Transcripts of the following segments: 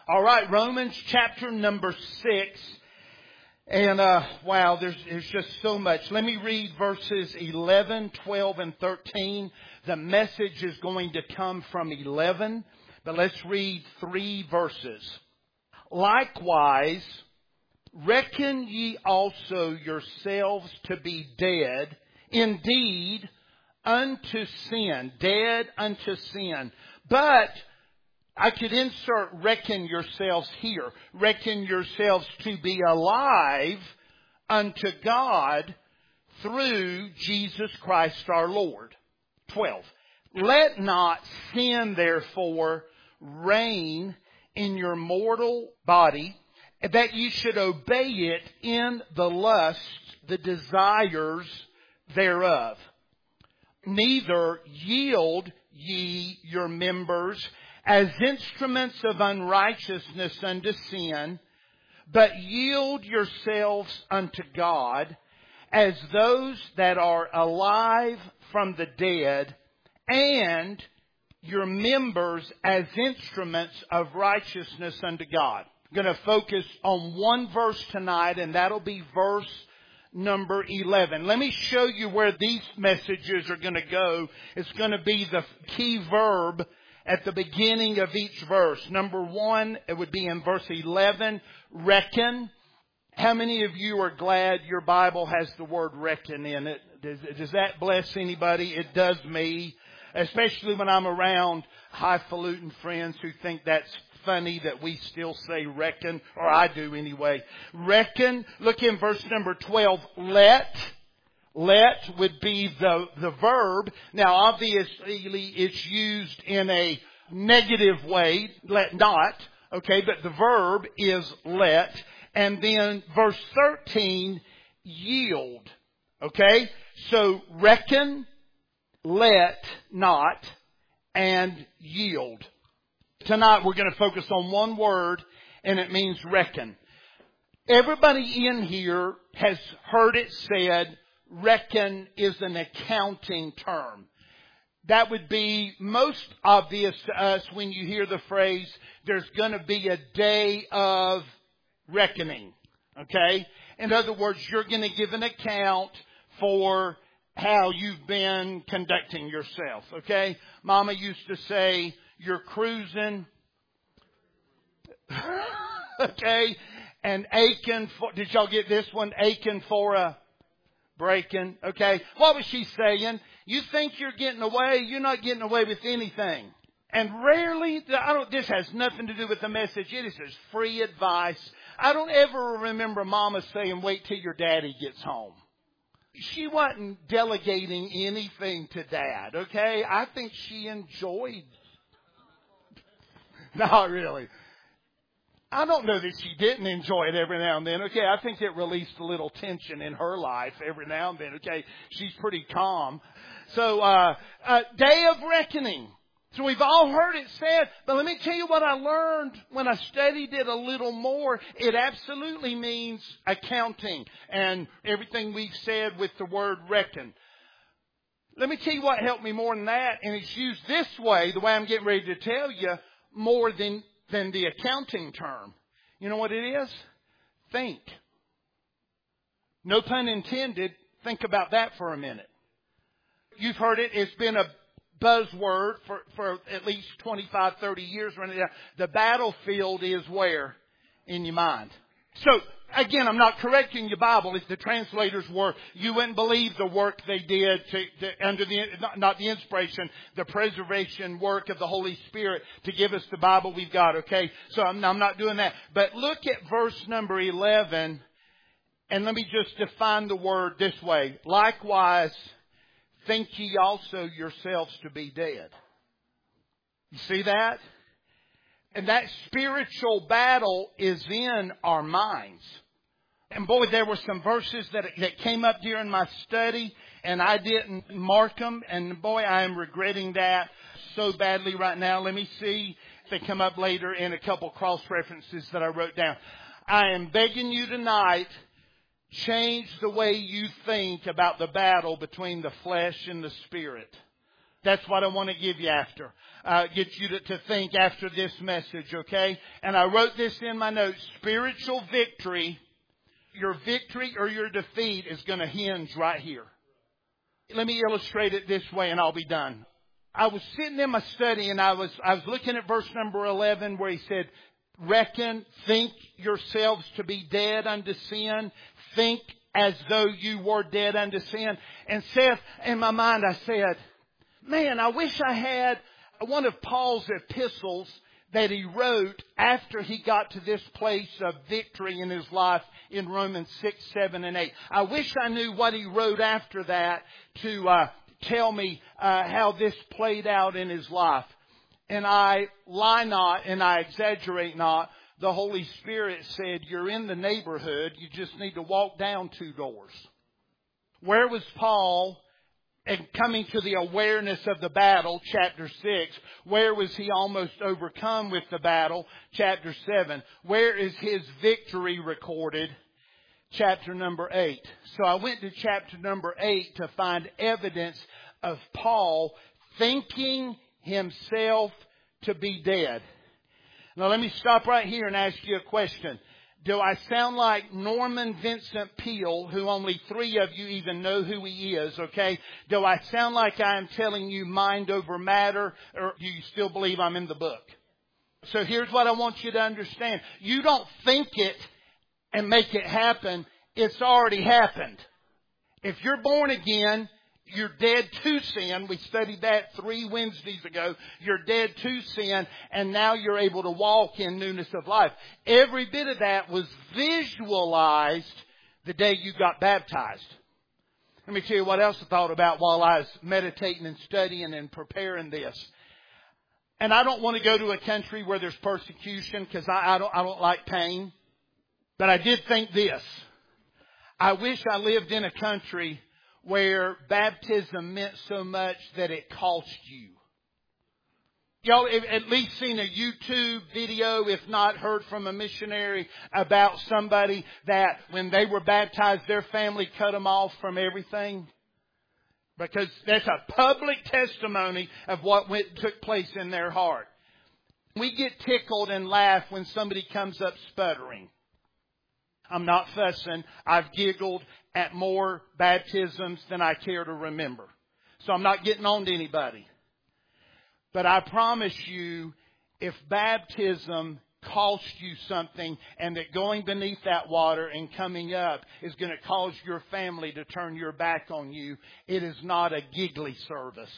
All right, Romans chapter number 6. And wow, there's just so much. Let me read verses 11, 12, and 13. The message is going to come from 11, but let's read 3 verses. Likewise, reckon ye also yourselves to be dead, indeed, unto sin, dead unto sin. But I could insert reckon yourselves here. Reckon yourselves to be alive unto God through Jesus Christ our Lord. 12. Let not sin therefore reign in your mortal body, that ye should obey it in the lusts, the desires thereof. Neither yield ye your members as instruments of unrighteousness unto sin, but yield yourselves unto God as those that are alive from the dead, and your members as instruments of righteousness unto God. I'm going to focus on one verse tonight, and that'll be verse number 11. Let me show you where these messages are going to go. It's going to be the key verb at the beginning of each verse. Number 1, it would be in verse 11, reckon. How many of you are glad your Bible has the word reckon in it? Does that bless anybody? It does me, especially when I'm around highfalutin friends who think that's funny that we still say reckon, or I do anyway. Reckon, look in verse number 12, let. Let would be the verb. Now obviously it's used in a negative way, let not, okay, but the verb is let. And then verse 13, yield, okay? So reckon, let not, and yield. Tonight we're going to focus on one word, and it means reckon. Everybody in here has heard it said, reckon is an accounting term. That would be most obvious to us when you hear the phrase, there's going to be a day of reckoning. Okay? In other words, you're going to give an account for how you've been conducting yourself. Okay? Mama used to say, you're cruising. Okay? And aching for, did y'all get this one? Aching for a breaking. Okay. What was she saying? You think you're getting away. You're not getting away with anything. And rarely, this has nothing to do with the message. It is just free advice. I don't ever remember Mama saying, wait till your daddy gets home. She wasn't delegating anything to Dad. Okay. I think she enjoyed. Not really. I don't know that she didn't enjoy it every now and then. Okay, I think it released a little tension in her life every now and then. Okay, she's pretty calm. So, day of reckoning. So we've all heard it said, but let me tell you what I learned when I studied it a little more. It absolutely means accounting and everything we've said with the word reckon. Let me tell you what helped me more than that, and it's used this way, the way I'm getting ready to tell you, more than the accounting term. You know what it is? Think. No pun intended. Think about that for a minute. You've heard it. It's been a buzzword for at least 25, 30 years. The battlefield is where? In your mind. So, again, I'm not correcting your Bible. If the translators were, you wouldn't believe the work they did under not the inspiration, the preservation work of the Holy Spirit to give us the Bible we've got, okay? So I'm not doing that. But look at verse number 11, and let me just define the word this way. Likewise, think ye also yourselves to be dead. You see that? And that spiritual battle is in our minds. And boy, there were some verses that came up during my study, and I didn't mark them. And boy, I am regretting that so badly right now. Let me see if they come up later in a couple cross references that I wrote down. I am begging you tonight, change the way you think about the battle between the flesh and the spirit. That's what I want to give you after. Get you to think after this message, okay? And I wrote this in my notes. Spiritual victory, your victory or your defeat is going to hinge right here. Let me illustrate it this way and I'll be done. I was sitting in my study and I was looking at verse number 11 where he said, think yourselves to be dead unto sin. Think as though you were dead unto sin. And Seth, in my mind, I said, man, I wish I had one of Paul's epistles that he wrote after he got to this place of victory in his life in Romans 6, 7, and 8. I wish I knew what he wrote after that to tell me how this played out in his life. And I lie not and I exaggerate not. The Holy Spirit said, you're in the neighborhood. You just need to walk down 2 doors. Where was Paul? And coming to the awareness of the battle, chapter 6, where was he almost overcome with the battle? Chapter 7. Where is his victory recorded? Chapter number 8. So I went to chapter number 8 to find evidence of Paul thinking himself to be dead. Now let me stop right here and ask you a question. Do I sound like Norman Vincent Peale, who only 3 of you even know who he is, okay? Do I sound like I am telling you mind over matter, or do you still believe I'm in the book? So here's what I want you to understand. You don't think it and make it happen. It's already happened. If you're born again, you're dead to sin. We studied that 3 Wednesdays ago. You're dead to sin, and now you're able to walk in newness of life. Every bit of that was visualized the day you got baptized. Let me tell you what else I thought about while I was meditating and studying and preparing this. And I don't want to go to a country where there's persecution because I don't like pain. But I did think this. I wish I lived in a country where baptism meant so much that it cost you. Y'all have at least seen a YouTube video, if not heard from a missionary, about somebody that when they were baptized, their family cut them off from everything. Because that's a public testimony of what took place in their heart. We get tickled and laugh when somebody comes up sputtering. I'm not fussing. I've giggled at more baptisms than I care to remember. So I'm not getting on to anybody. But I promise you, if baptism costs you something and that going beneath that water and coming up is going to cause your family to turn your back on you, it is not a giggly service.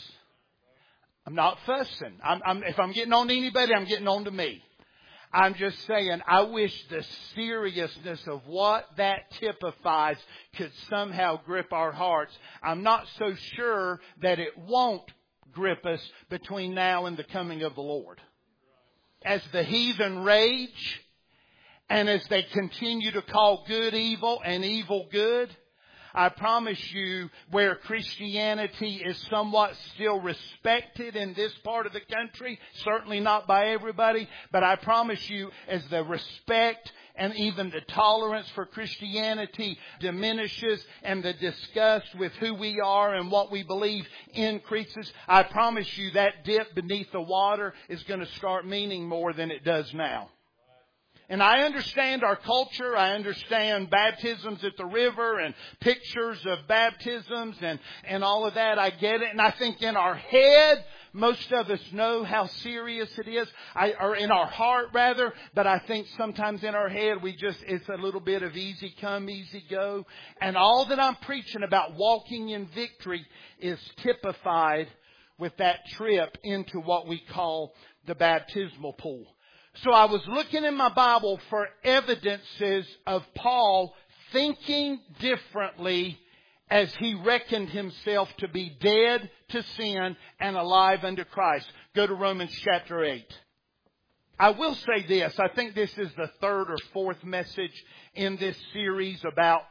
I'm not fussing. If I'm getting on to anybody, I'm getting on to me. I'm just saying, I wish the seriousness of what that typifies could somehow grip our hearts. I'm not so sure that it won't grip us between now and the coming of the Lord. As the heathen rage, and as they continue to call good evil and evil good, I promise you, where Christianity is somewhat still respected in this part of the country, certainly not by everybody, but I promise you, as the respect and even the tolerance for Christianity diminishes and the disgust with who we are and what we believe increases, I promise you that dip beneath the water is going to start meaning more than it does now. And I understand our culture. I understand baptisms at the river and pictures of baptisms and all of that. I get it. And I think in our head, most of us know how serious it is. Or in our heart, rather. But I think sometimes in our head, it's a little bit of easy come, easy go. And all that I'm preaching about walking in victory is typified with that trip into what we call the baptismal pool. So I was looking in my Bible for evidences of Paul thinking differently as he reckoned himself to be dead to sin and alive unto Christ. Go to Romans chapter 8. I will say this. I think this is the 3rd or 4th message in this series about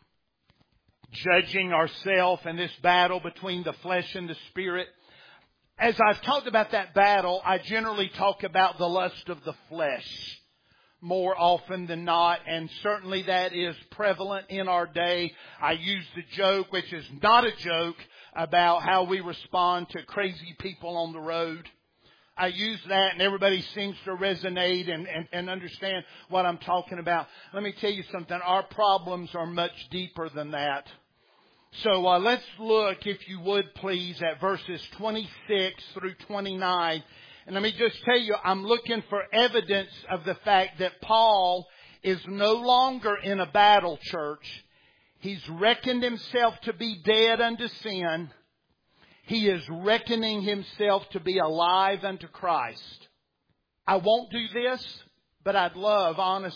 judging ourselves and this battle between the flesh and the spirit. As I've talked about that battle, I generally talk about the lust of the flesh more often than not, and certainly that is prevalent in our day. I use the joke, which is not a joke, about how we respond to crazy people on the road. I use that and everybody seems to resonate and understand what I'm talking about. Let me tell you something. Our problems are much deeper than that. So let's look, if you would please, at verses 26 through 29. And let me just tell you, I'm looking for evidence of the fact that Paul is no longer in a battle, church. He's reckoned himself to be dead unto sin. He is reckoning himself to be alive unto Christ. I won't do this, but I'd love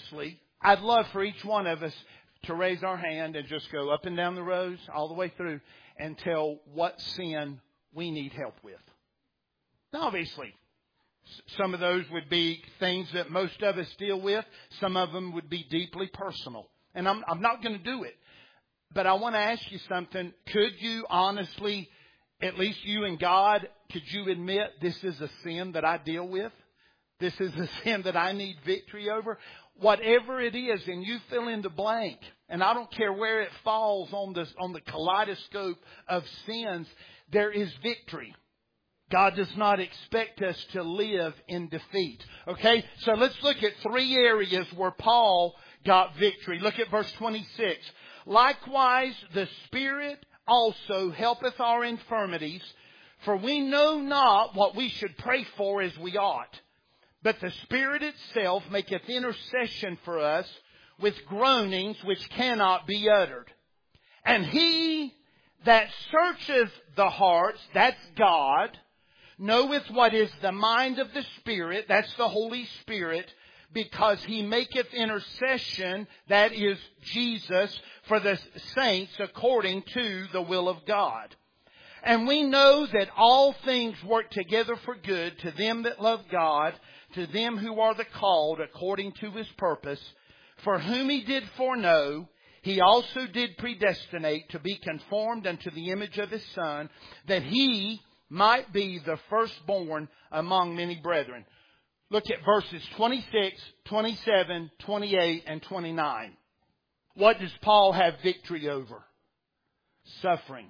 for each one of us to raise our hand and just go up and down the rows all the way through and tell what sin we need help with. Now, obviously, some of those would be things that most of us deal with. Some of them would be deeply personal. And I'm not going to do it. But I want to ask you something. Could you honestly, at least you and God, could you admit this is a sin that I deal with? This is a sin that I need victory over? Whatever it is, and you fill in the blank. And I don't care where it falls on the kaleidoscope of sins, there is victory. God does not expect us to live in defeat. Okay? So let's look at 3 areas where Paul got victory. Look at verse 26. Likewise, the Spirit also helpeth our infirmities, for we know not what we should pray for as we ought. But the Spirit itself maketh intercession for us with groanings which cannot be uttered. And He that searcheth the hearts, that's God, knoweth what is the mind of the Spirit, that's the Holy Spirit, because He maketh intercession, that is Jesus, for the saints according to the will of God. And we know that all things work together for good to them that love God, to them who are the called according to His purpose, for whom He did foreknow, He also did predestinate to be conformed unto the image of His Son, that He might be the firstborn among many brethren. Look at verses 26, 27, 28, and 29. What does Paul have victory over? Suffering.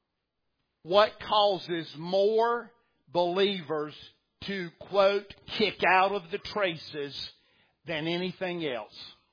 What causes more believers to, quote, kick out of the traces than anything else?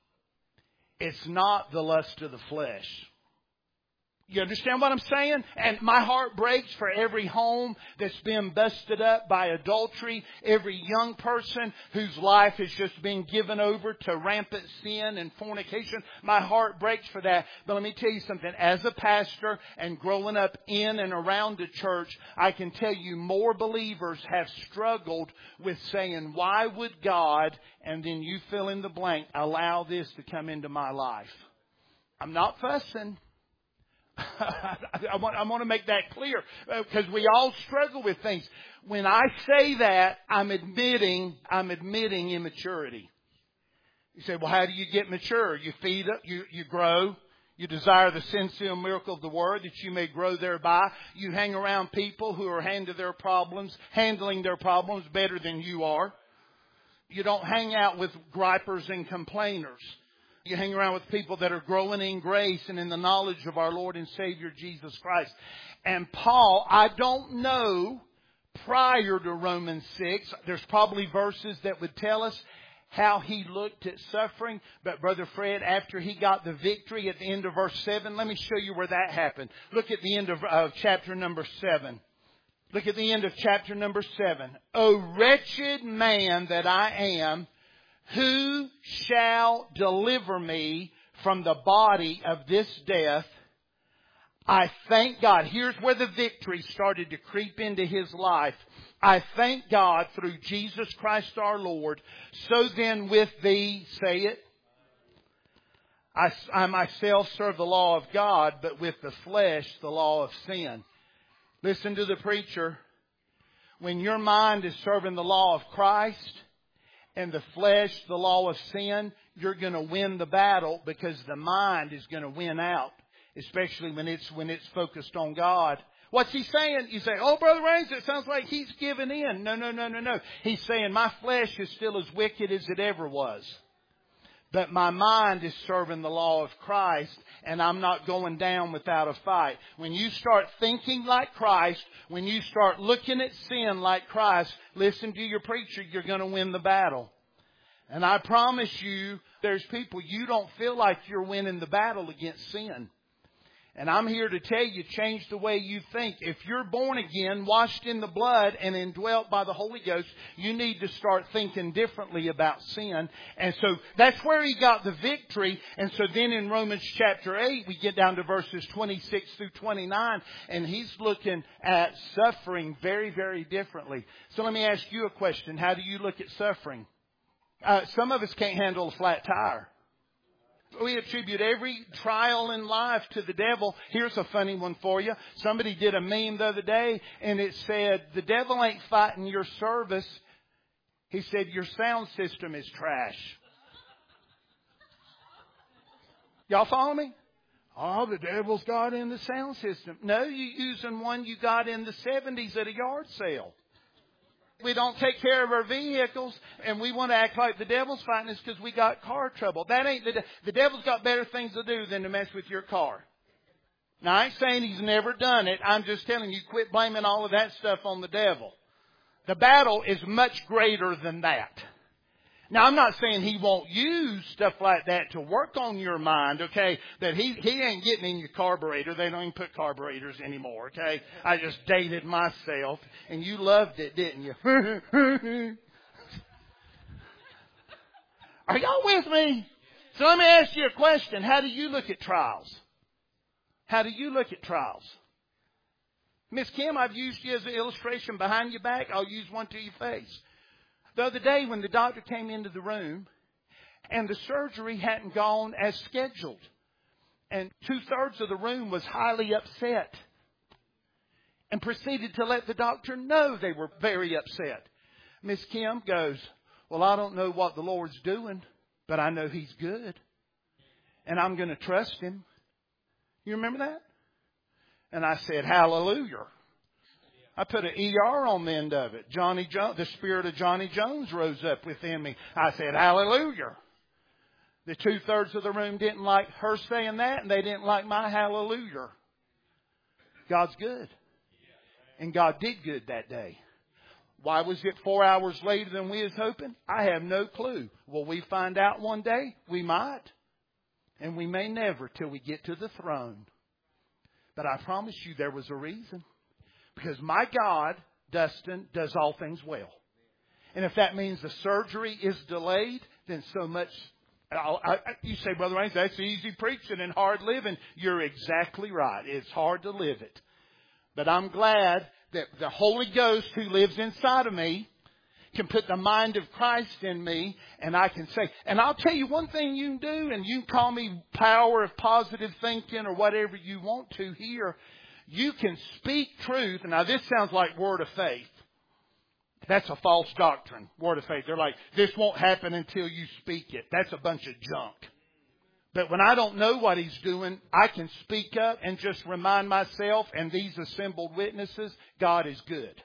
It's not the lust of the flesh. You understand what I'm saying? And my heart breaks for every home that's been busted up by adultery, every young person whose life has just been given over to rampant sin and fornication. My heart breaks for that. But let me tell you something. As a pastor and growing up in and around the church, I can tell you more believers have struggled with saying, why would God, and then you fill in the blank, allow this to come into my life? I'm not fussing. I want to make that clear because we all struggle with things. When I say that, I'm admitting immaturity. You say, well, how do you get mature? You feed up, you grow. You desire the sincere miracle of the Word that you may grow thereby. You hang around people who are handling their problems better than you are. You don't hang out with gripers and complainers. You hang around with people that are growing in grace and in the knowledge of our Lord and Savior Jesus Christ. And Paul, I don't know, prior to Romans 6, there's probably verses that would tell us how he looked at suffering. But Brother Fred, after he got the victory at the end of verse 7, let me show you where that happened. Look at the end of chapter number 7. Look at the end of chapter number 7. O wretched man that I am, who shall deliver me from the body of this death? I thank God. Here's where the victory started to creep into his life. I thank God through Jesus Christ our Lord. So then with thee, say it, I myself serve the law of God, but with the flesh, the law of sin. Listen to the preacher. When your mind is serving the law of Christ, and the flesh, the law of sin, you're going to win the battle because the mind is going to win out, especially when it's focused on God. What's he saying? You say, oh, Brother Raines, it sounds like he's giving in. No. He's saying my flesh is still as wicked as it ever was. but my mind is serving the law of Christ, and I'm not going down without a fight. When you start thinking like Christ, when you start looking at sin like Christ, listen to your preacher, you're going to win the battle. And I promise you, there's people, you don't feel like you're winning the battle against sin. And I'm here to tell you, change the way you think. If you're born again, washed in the blood, and indwelt by the Holy Ghost, you need to start thinking differently about sin. And so that's where he got the victory. And so then in Romans chapter 8, we get down to verses 26 through 29, and he's looking at suffering very, very differently. So let me ask you a question. How do you look at suffering? Some of us can't handle a flat tire. We attribute every trial in life to the devil. Here's a funny one for you. Somebody did a meme the other day, and it said, the devil ain't fighting your service. He said, your sound system is trash. Y'all follow me? Oh, the devil's got in the sound system. No, you're using one you got in the 70s at a yard sale. We don't take care of our vehicles, and we want to act like the devil's fighting us because we got car trouble. That ain't the devil's got better things to do than to mess with your car. Now, I ain't saying he's never done it. I'm just telling you, quit blaming all of that stuff on the devil. The battle is much greater than that. Now, I'm not saying he won't use stuff like that to work on your mind, okay? That he ain't getting in your carburetor. They don't even put carburetors anymore, okay? I just dated myself, and you loved it, didn't you? Are y'all with me? So let me ask you a question. How do you look at trials? How do you look at trials? Miss Kim, I've used you as an illustration behind your back. I'll use one to your face. The other day when the doctor came into the room and the surgery hadn't gone as scheduled, and 2/3 of the room was highly upset and proceeded to let the doctor know they were very upset. Miss Kim goes, well, I don't know what the Lord's doing, but I know He's good, and I'm going to trust Him. You remember that? And I said, hallelujah. I put an ER on the end of it. Johnny Jones, the spirit of Johnny Jones rose up within me. I said, hallelujah. The 2/3 of the room didn't like her saying that, and they didn't like my hallelujah. God's good. And God did good that day. Why was it 4 hours later than we was hoping? I have no clue. Will we find out one day? We might. And we may never till we get to the throne. But I promise you there was a reason. Because my God, Dustin, does all things well. And if that means the surgery is delayed, then so much. You say, Brother Raines, that's easy preaching and hard living. You're exactly right. It's hard to live it. But I'm glad that the Holy Ghost who lives inside of me can put the mind of Christ in me, and I can say, and I'll tell you one thing you can do, and you can call me power of positive thinking or whatever you want to here. You can speak truth. Now, this sounds like word of faith. That's a false doctrine, word of faith. They're like, this won't happen until you speak it. That's a bunch of junk. But when I don't know what He's doing, I can speak up and just remind myself and these assembled witnesses, God is good.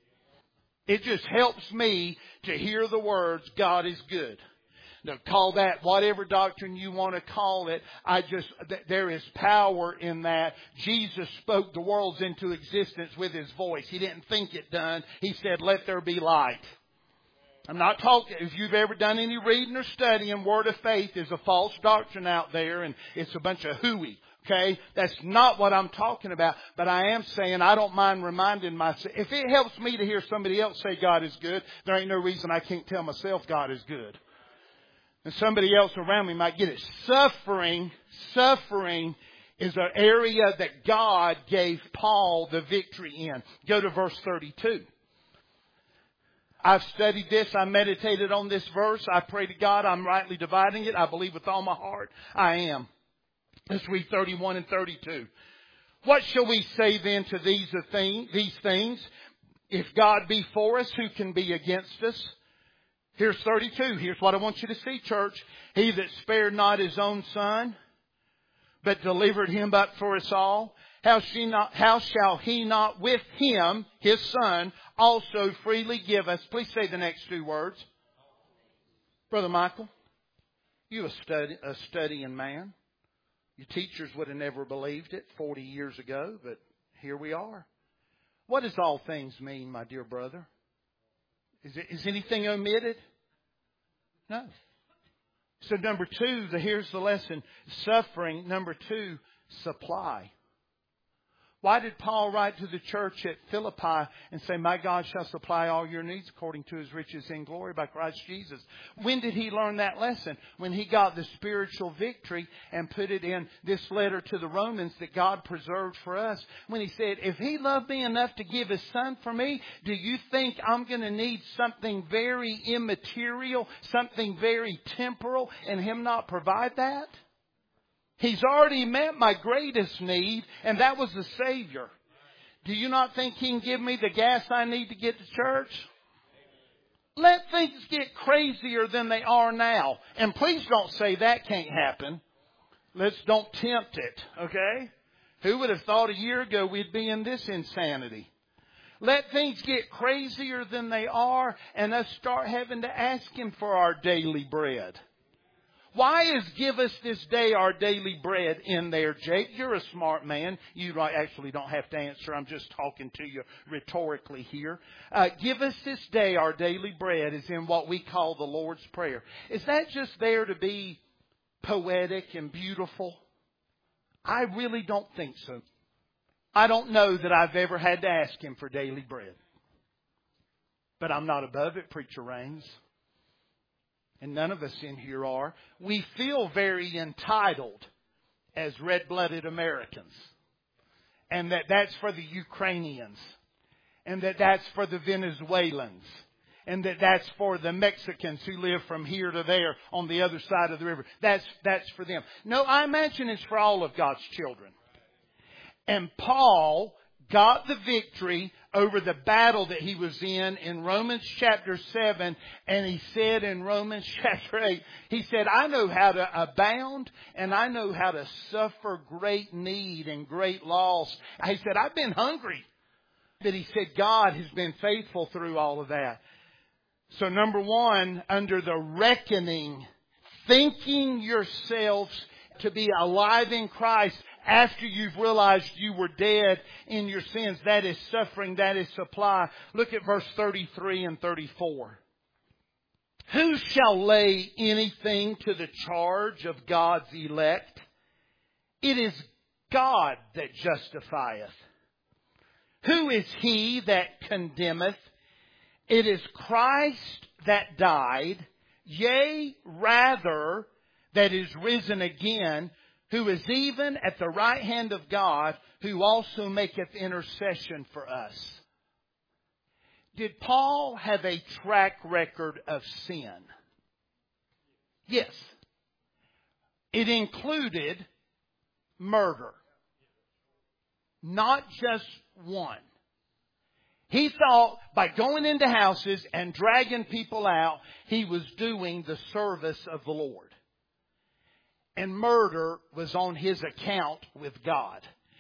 It just helps me to hear the words, God is good. Now, call that whatever doctrine you want to call it. There is power in that. Jesus spoke the worlds into existence with His voice. He didn't think it done. He said, let there be light. I'm not talking, if you've ever done any reading or studying, word of faith is a false doctrine out there, and it's a bunch of hooey. Okay? That's not what I'm talking about. But I am saying I don't mind reminding myself. If it helps me to hear somebody else say God is good, there ain't no reason I can't tell myself God is good. And somebody else around me might get it. Suffering is an area that God gave Paul the victory in. Go to verse 32. I've studied this. I meditated on this verse. I pray to God I'm rightly dividing it. I believe with all my heart I am. Let's read 31 and 32. What shall we say then to these things? If God be for us, who can be against us? Here's 32. Here's what I want you to see, church. He that spared not His own Son, but delivered Him up for us all, how shall He not with Him, His Son, also freely give us? Please say the next two words. Brother Michael, You a studying man. Your teachers would have never believed it 40 years ago, but here we are. What does all things mean, my dear brother? Is anything omitted? No. So number 2, here's the lesson. Suffering. Number 2, supply. Why did Paul write to the church at Philippi and say, my God shall supply all your needs according to His riches in glory by Christ Jesus? When did he learn that lesson? When he got the spiritual victory and put it in this letter to the Romans that God preserved for us. When he said, if He loved me enough to give His Son for me, do you think I'm going to need something very immaterial, something very temporal, and Him not provide that? He's already met my greatest need, and that was the Savior. Do you not think He can give me the gas I need to get to church? Let things get crazier than they are now. And please don't say that can't happen. Don't tempt it, okay? Who would have thought a year ago we'd be in this insanity? Let things get crazier than they are, and us start having to ask Him for our daily bread. Why is give us this day our daily bread in there, Jake? You're a smart man. You actually don't have to answer. I'm just talking to you rhetorically here. Give us this day our daily bread is in what we call the Lord's Prayer. Is that just there to be poetic and beautiful? I really don't think so. I don't know that I've ever had to ask Him for daily bread. But I'm not above it, Preacher Raines. And none of us in here are. We feel very entitled as red-blooded Americans. And that's for the Ukrainians. And that's for the Venezuelans. And that's for the Mexicans who live from here to there on the other side of the river. That's for them. No, I imagine it's for all of God's children. And Paul got the victory over the battle that he was in Romans chapter 7. And he said in Romans chapter 8, he said, I know how to abound and I know how to suffer great need and great loss. He said, I've been hungry. But he said, God has been faithful through all of that. So number 1, under the reckoning, thinking yourselves to be alive in Christ after you've realized you were dead in your sins. That is suffering. That is supply. Look at verse 33 and 34. Who shall lay anything to the charge of God's elect? It is God that justifieth. Who is he that condemneth? It is Christ that died, yea, rather, that is risen again, who is even at the right hand of God, who also maketh intercession for us. Did Paul have a track record of sin? Yes. It included murder. Not just one. He thought by going into houses and dragging people out, he was doing the service of the Lord. And murder was on his account with God.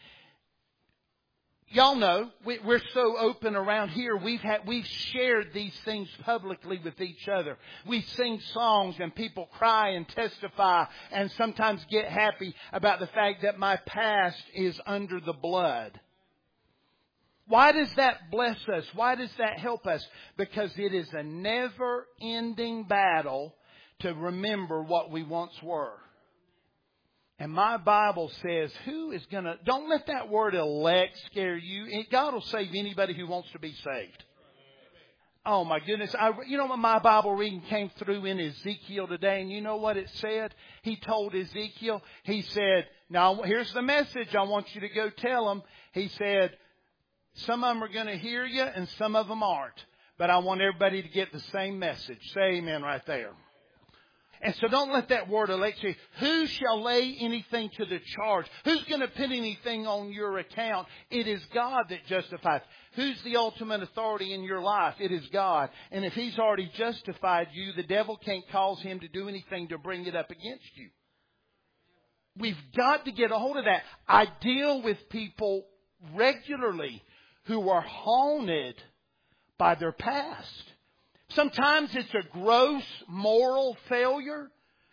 Y'all know, we're so open around here. We've shared these things publicly with each other. We sing songs and people cry and testify and sometimes get happy about the fact that my past is under the blood. Why does that bless us? Why does that help us? Because it is a never-ending battle to remember what we once were. And my Bible says, don't let that word elect scare you. God will save anybody who wants to be saved. Oh my goodness. You know what my Bible reading came through in Ezekiel today? And you know what it said? He told Ezekiel, he said, now here's the message I want you to go tell them. He said, some of them are going to hear you and some of them aren't. But I want everybody to get the same message. Say amen right there. And so don't let that word elect you. Who shall lay anything to the charge? Who's going to put anything on your account? It is God that justifies. Who's the ultimate authority in your life? It is God. And if He's already justified you, the devil can't cause him to do anything to bring it up against you. We've got to get a hold of that. I deal with people regularly who are haunted by their past. Sometimes it's a gross moral failure.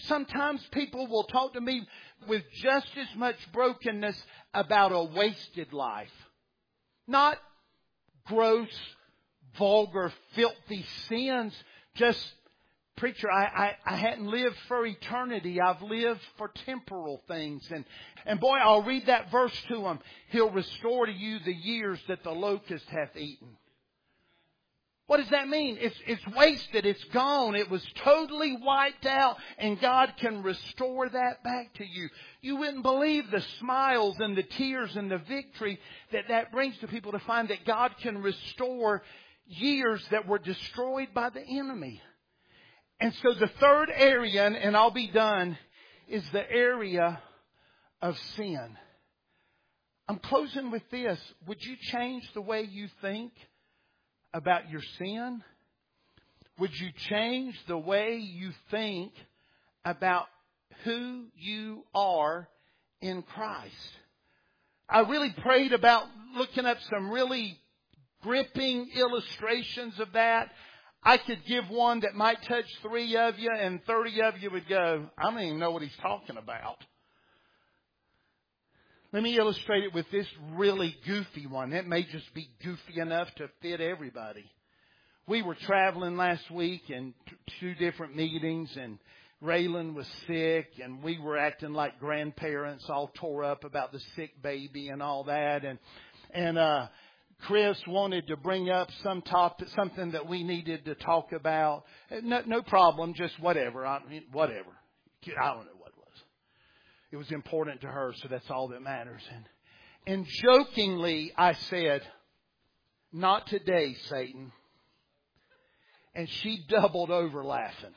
Sometimes people will talk to me with just as much brokenness about a wasted life. Not gross, vulgar, filthy sins. Just, preacher, I hadn't lived for eternity. I've lived for temporal things. And boy, I'll read that verse to him. He'll restore to you the years that the locust hath eaten. What does that mean? It's wasted. It's gone. It was totally wiped out. And God can restore that back to you. You wouldn't believe the smiles and the tears and the victory that brings to people to find that God can restore years that were destroyed by the enemy. And so the third area, and I'll be done, is the area of sin. I'm closing with this. Would you change the way you think about your sin? Would you change the way you think about who you are in Christ? I really prayed about looking up some really gripping illustrations of that. I could give one that might touch 3 of you, and 30 of you would go, I don't even know what he's talking about. Let me illustrate it with this really goofy one. It may just be goofy enough to fit everybody. We were traveling last week in 2 different meetings, and Raylan was sick, and we were acting like grandparents, all tore up about the sick baby and all that. And Chris wanted to bring up some topic, something that we needed to talk about. No problem, just whatever. Whatever. I don't know what it was. It was important to her, so that's all that matters. And jokingly, I said, "Not today, Satan." And she doubled over laughing.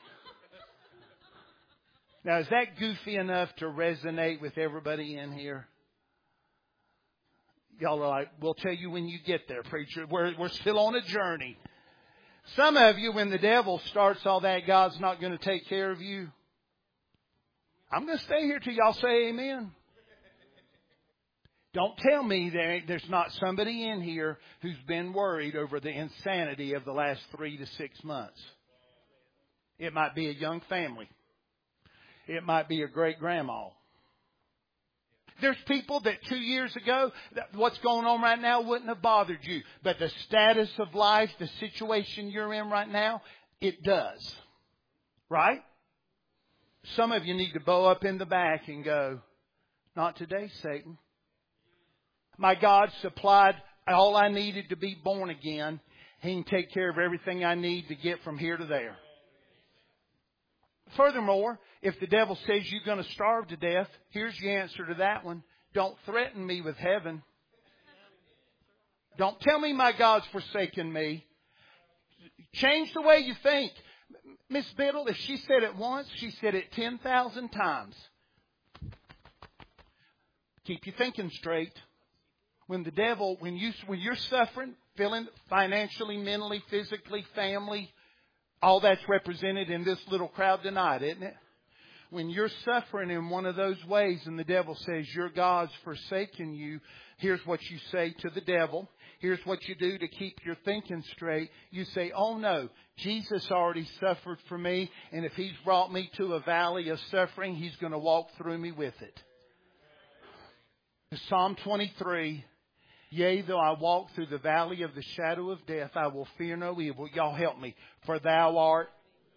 Now, is that goofy enough to resonate with everybody in here? Y'all are like, we'll tell you when you get there, preacher. We're still on a journey. Some of you, when the devil starts all that, God's not going to take care of you. I'm going to stay here till y'all say amen. Don't tell me there's not somebody in here who's been worried over the insanity of the last 3 to 6 months. It might be a young family. It might be a great-grandma. There's people that 2 years ago, what's going on right now wouldn't have bothered you. But the status of life, the situation you're in right now, it does. Right? Some of you need to bow up in the back and go, "Not today, Satan. My God supplied all I needed to be born again. He can take care of everything I need to get from here to there." Furthermore, if the devil says you're going to starve to death, here's the answer to that one. Don't threaten me with heaven. Don't tell me my God's forsaken me. Change the way you think. Miss Biddle, if she said it once, she said it 10,000 times. Keep your thinking straight. When the devil, when you're suffering, feeling financially, mentally, physically, family, all that's represented in this little crowd tonight, isn't it? When you're suffering in one of those ways and the devil says your God's forsaken you, here's what you say to the devil. Here's what you do to keep your thinking straight. You say, "Oh no, Jesus already suffered for me, and if He's brought me to a valley of suffering, He's going to walk through me with it." Psalm 23, "Yea, though I walk through the valley of the shadow of death, I will fear no evil." Y'all help me. "For Thou art."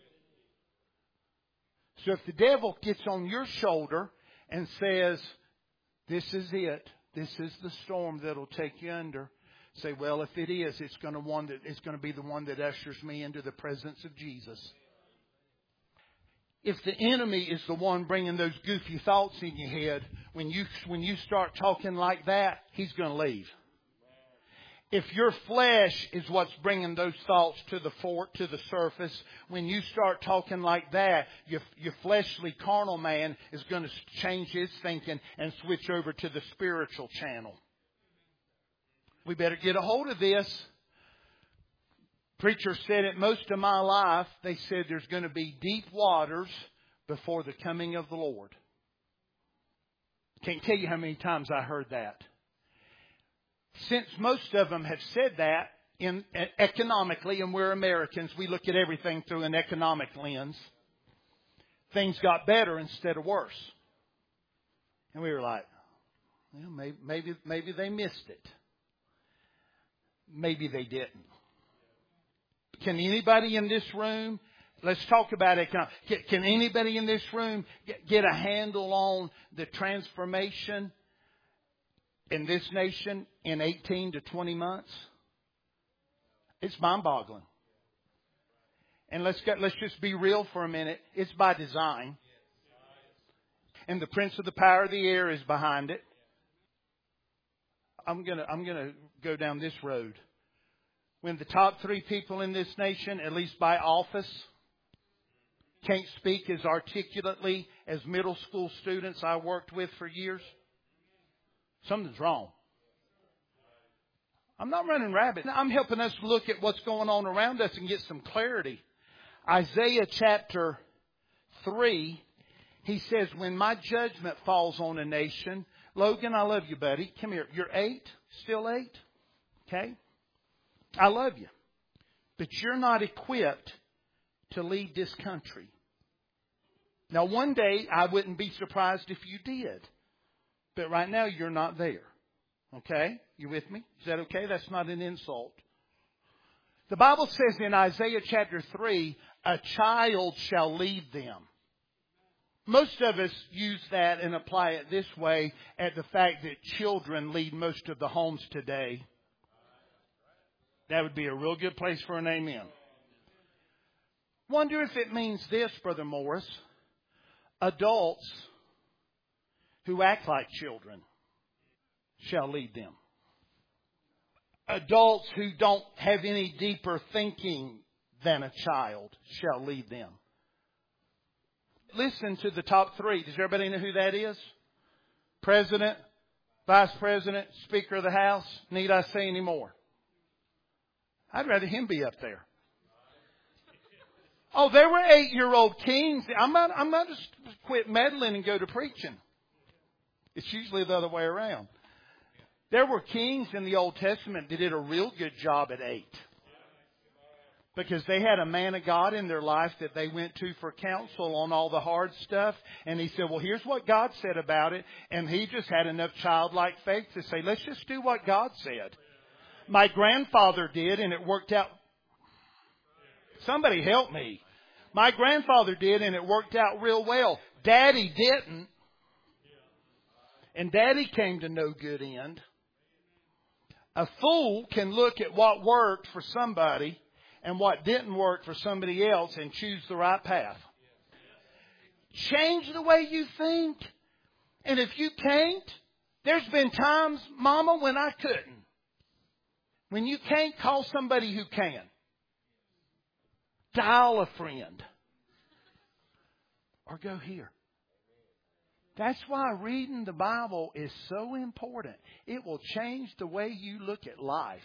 So if the devil gets on your shoulder and says, "This is it. This is the storm that'll take you under," say, "Well, if it is, it's going to be the one that ushers me into the presence of Jesus." If the enemy is the one bringing those goofy thoughts in your head, when you start talking like that, he's going to leave. If your flesh is what's bringing those thoughts to the surface, when you start talking like that, your fleshly carnal man is going to change his thinking and switch over to the spiritual channel. We better get a hold of this. Preacher said it most of my life. They said there's going to be deep waters before the coming of the Lord. Can't tell you how many times I heard that. Since most of them have said that economically, and we're Americans, we look at everything through an economic lens. things got better instead of worse. And we were like, well, maybe they missed it. Maybe they didn't. Can anybody in this room, let's talk about it. Can anybody in this room get a handle on the transformation in this nation in 18 to 20 months? It's mind-boggling. And let's just be real for a minute. It's by design. And the prince of the power of the air is behind it. I'm gonna go down this road. When the top 3 people in this nation, at least by office, can't speak as articulately as middle school students I worked with for years, something's wrong. I'm not running rabbit. I'm helping us look at what's going on around us and get some clarity. Isaiah chapter 3, he says, when my judgment falls on a nation, Logan, I love you, buddy. Come here. You're 8? Still 8? Okay? I love you. But you're not equipped to lead this country. Now, one day, I wouldn't be surprised if you did. But right now, you're not there. Okay? You with me? Is that okay? That's not an insult. The Bible says in Isaiah chapter 3, a child shall lead them. Most of us use that and apply it this way at the fact that children lead most of the homes today. That would be a real good place for an amen. Wonder if it means this, Brother Morris. Adults who act like children shall lead them. Adults who don't have any deeper thinking than a child shall lead them. Listen to the top 3. Does everybody know who that is? President, Vice President, Speaker of the House. Need I say any more? I'd rather him be up there. Oh, there were 8-year-old kings. I'm not just quit meddling and go to preaching. It's usually the other way around. There were kings in the Old Testament that did a real good job at 8. Because they had a man of God in their life that they went to for counsel on all the hard stuff. And he said, well, here's what God said about it. And he just had enough childlike faith to say, let's just do what God said. My grandfather did, and it worked out. Somebody help me. My grandfather did, and it worked out real well. Daddy didn't. And Daddy came to no good end. A fool can look at what worked for somebody and what didn't work for somebody else and choose the right path. Change the way you think. And if you can't, there's been times, Mama, when I couldn't. When you can't, call somebody who can. Dial a friend. Or go here. That's why reading the Bible is so important. It will change the way you look at life.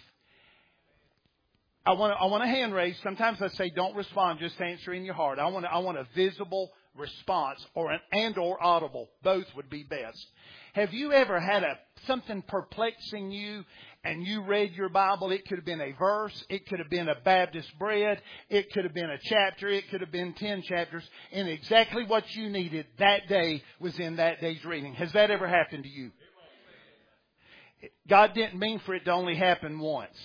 I want a hand raise. Sometimes I say don't respond, just answer in your heart. I want a visible response or or audible. Both would be best. Have you ever had something perplexing you and you read your Bible? It could have been a verse. It could have been a Baptist bread. It could have been a chapter. It could have been 10 chapters. And exactly what you needed that day was in that day's reading. Has that ever happened to you? God didn't mean for it to only happen once.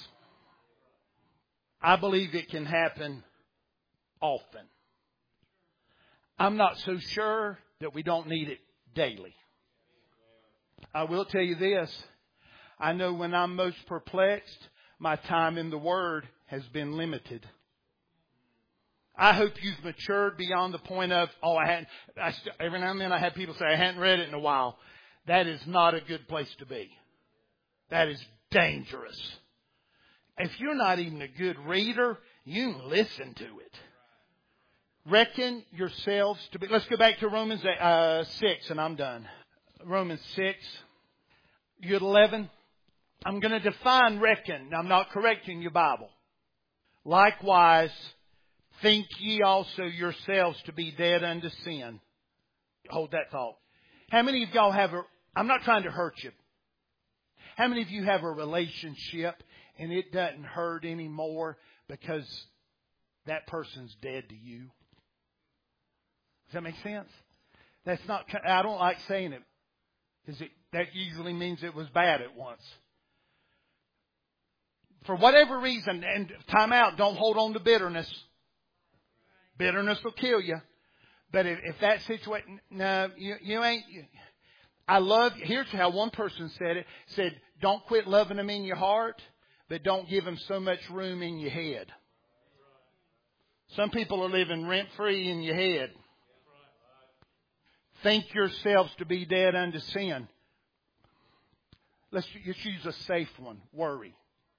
I believe it can happen often. I'm not so sure that we don't need it daily. I will tell you this. I know when I'm most perplexed, my time in the Word has been limited. I hope you've matured beyond the point of, every now and then I have people say, I hadn't read it in a while. That is not a good place to be. That is dangerous. If you're not even a good reader, you can listen to it. Reckon yourselves to be... Let's go back to Romans 6 and I'm done. Romans 6, you at 11. I'm going to define reckon. Now, I'm not correcting your Bible. Likewise, think ye also yourselves to be dead unto sin. Hold that thought. How many of y'all have I'm not trying to hurt you. How many of you have a relationship and it doesn't hurt anymore because that person's dead to you? Does that make sense? That's not, I don't like saying it. Because that usually means it was bad at once. For whatever reason, and time out, don't hold on to bitterness. Bitterness will kill you. But if that situation, no, you ain't. Here's how one person said it. Said, don't quit loving them in your heart, but don't give them so much room in your head. Some people are living rent-free in your head. Think yourselves to be dead unto sin. Let's use a safe one. Worry.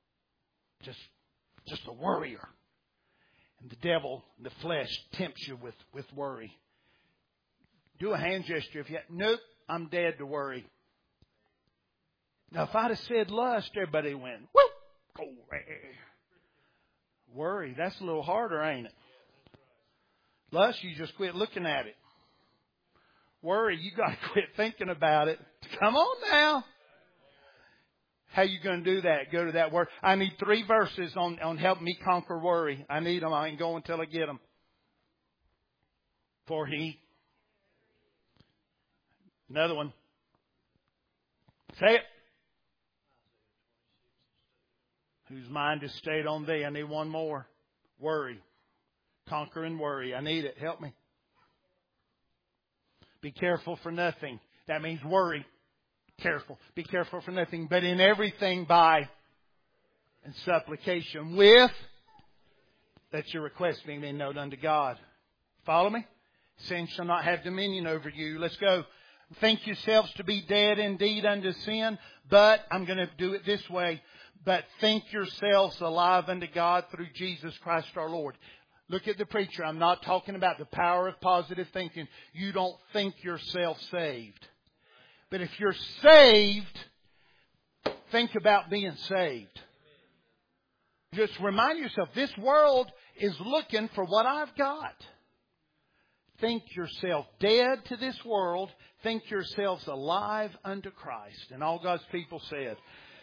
Just a worrier. And the devil, the flesh, tempts you with worry. Do a hand gesture. If you, nope, I'm dead to worry. Now, if I'd have said lust, everybody went, whoop, go away. Worry, that's a little harder, ain't it? Lust, you just quit looking at it. Worry, you got to quit thinking about it. Come on now. How you going to do that? Go to that word. I need 3 verses on help me conquer worry. I need them. I ain't going until I get them. For he. Another one. Say it. Whose mind is stayed on thee. I need one more. Worry. Conquering worry. I need it. Help me. Be careful for nothing. That means worry. Careful. Be careful for nothing. But in everything by and supplication with that your request being made known unto God. Follow me? Sin shall not have dominion over you. Let's go. Think yourselves to be dead indeed unto sin. But I'm going to do it this way. But think yourselves alive unto God through Jesus Christ our Lord. Look at the preacher. I'm not talking about the power of positive thinking. You don't think yourself saved. But if you're saved, think about being saved. Just remind yourself, this world is looking for what I've got. Think yourself dead to this world. Think yourselves alive unto Christ. And all God's people said.